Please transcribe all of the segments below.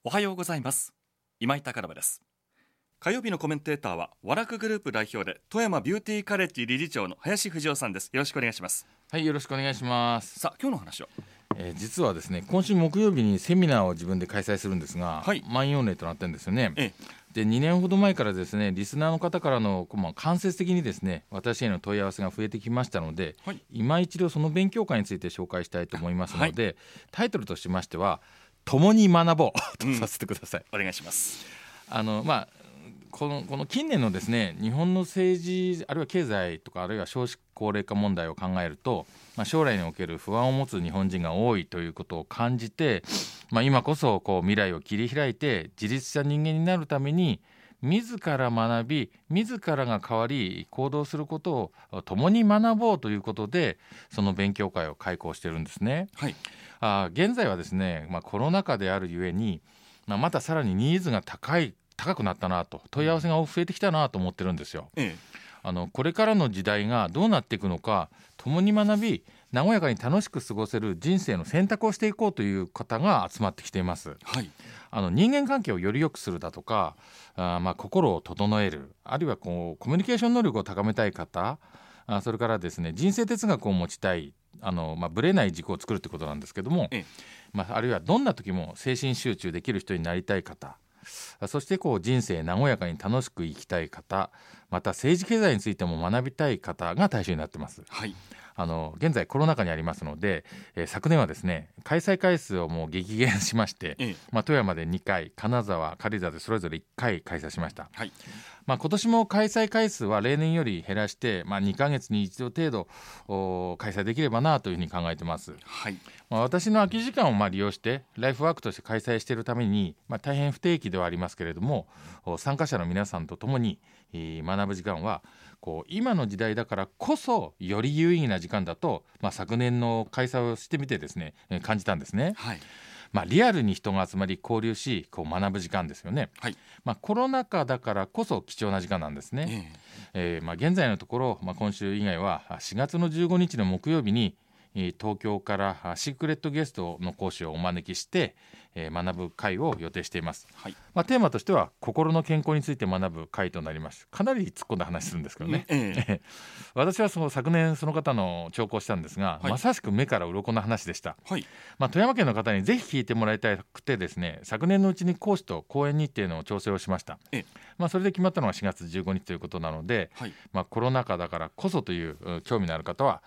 おはようございます。今井隆信です。火曜日のコメンテーターはワラクグループ代表で富山ビューティーカレッジ理事長の林藤夫さんです。よろしくお願いします。 はい、よろしくお願いします。 さあ、今日の話は、 実はですね、今週木曜日にセミナーを自分で開催するんですが、 はい、 満員御礼となってるんですよね。で、2年ほど前からですね、リスナーの方からの、間接的にですね、私への問い合わせが増えてきましたので、 はい、 今一度その勉強会について紹介したいと思いますので、タイトルとしましては共に学ぼうとさせてください。 お願いします。 この近年のですね、日本の政治あるいは経済とかあるいは少子高齢化問題を考えると、将来における不安を持つ日本人が多いということを感じて、今こそ未来を切り開いて自立した人間になるために自ら学び自らが変わり行動することを共に学ぼうということで、その勉強会を開講しているんですね。現在はですね、コロナ禍であるゆえに、またさらにニーズが高くなったなと、問い合わせが増えてきたなと思ってるんですよ。これからの時代がどうなっていくのか、共に学び和やかに楽しく過ごせる人生の選択をしていこうという方が集まってきています。人間関係をより良くするだとか、心を整える、あるいはコミュニケーション能力を高めたい方、それからですね、人生哲学を持ちたい、ぶれない軸を作るということなんですけども、あるいはどんな時も精神集中できる人になりたい方、そして人生和やかに楽しく生きたい方、また政治経済についても学びたい方が対象になっています。現在コロナ禍にありますので、昨年はですね、開催回数をもう激減しまして、富山で2回、金沢、軽井沢でそれぞれ1回開催しました。今年も開催回数は例年より減らして、2ヶ月に1度程度開催できればなというふうに考えています。私の空き時間を利用してライフワークとして開催しているために、大変不定期ではありますけれども、参加者の皆さんと共に学ぶ時間は今の時代だからこそより有意義な時間だと、昨年の開催をしてみてですね、感じたんですね。リアルに人が集まり交流し学ぶ時間ですよね。コロナ禍だからこそ貴重な時間なんですね。現在のところ、今週以外は4月の15日の木曜日に東京からシークレットゲストの講師をお招きして学ぶ会を予定しています。テーマとしては心の健康について学ぶ会となります。かなり突っ込んだ話するんですけどね。私は昨年その方の聴講したんですが、まさしく目から鱗の話でした。富山県の方にぜひ聞いてもらいたくてですね、昨年のうちに講師と講演日程の調整をしました。それで決まったのが4月15日ということなので、コロナ禍だからこそという興味のある方は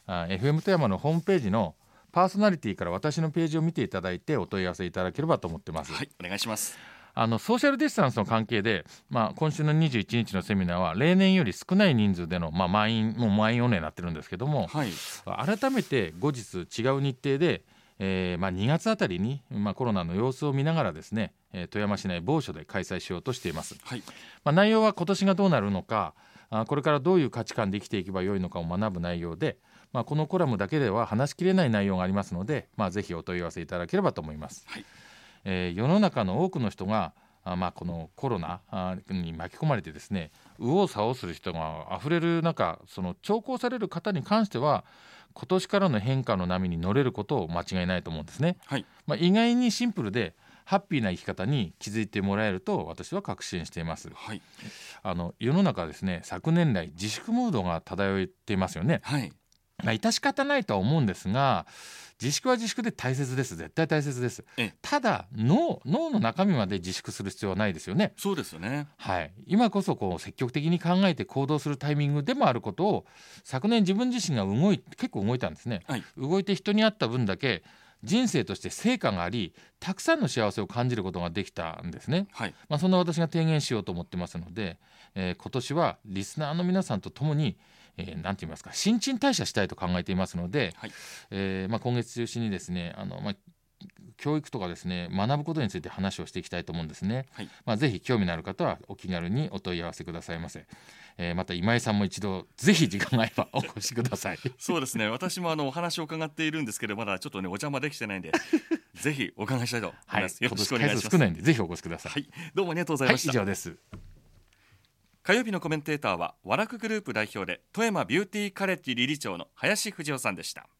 FM 富山のホームページのパーソナリティから私のページを見ていただいてお問い合わせいただければと思っています。 お願いします。 ソーシャルディスタンスの関係で、今週の21日のセミナーは例年より少ない人数での、満員御礼になってるんですけども、改めて後日違う日程で、2月あたりに、コロナの様子を見ながらですね、富山市内某所で開催しようとしています。内容は今年がどうなるのか、これからどういう価値観で生きていけばよいのかを学ぶ内容で、このコラムだけでは話しきれない内容がありますので、ぜひお問い合わせいただければと思います。世の中の多くの人がこのコロナに巻き込まれてですね、右往左往する人があふれる中、その聴講される方に関しては今年からの変化の波に乗れることを間違いないと思うんですね。意外にシンプルでハッピーな生き方に気づいてもらえると私は確信しています。世の中はですね、昨年来自粛ムードが漂っていますよね。致し方ないとは思うんですが、自粛は自粛で大切です。絶対大切です。ただ脳の中身まで自粛する必要はないですよね。 そうですよね。 今こそ積極的に考えて行動するタイミングでもあることを、昨年自分自身が結構動いたんですね。動いて人に会った分だけ人生として成果があり、たくさんの幸せを感じることができたんですね。そんな私が提言しようと思ってますので、今年はリスナーの皆さんと共になんて言いますか、新陳代謝したいと考えていますので、今月中心にですね、教育とかですね、学ぶことについて話をしていきたいと思うんですね。ぜひ興味のある方はお気軽にお問い合わせくださいませ。また今井さんも一度ぜひ時間があればお越しください。 そうですね、私もお話を伺っているんですけど、まだちょっとねお邪魔できてないんでぜひお伺いしたいと思います。よろしくお願いします。 少ないんでぜひお越しください。 どうもありがとうございました。 以上です。 火曜日のコメンテーターはワラクグループ代表で富山ビューティーカレッジ理事長の林藤夫さんでした。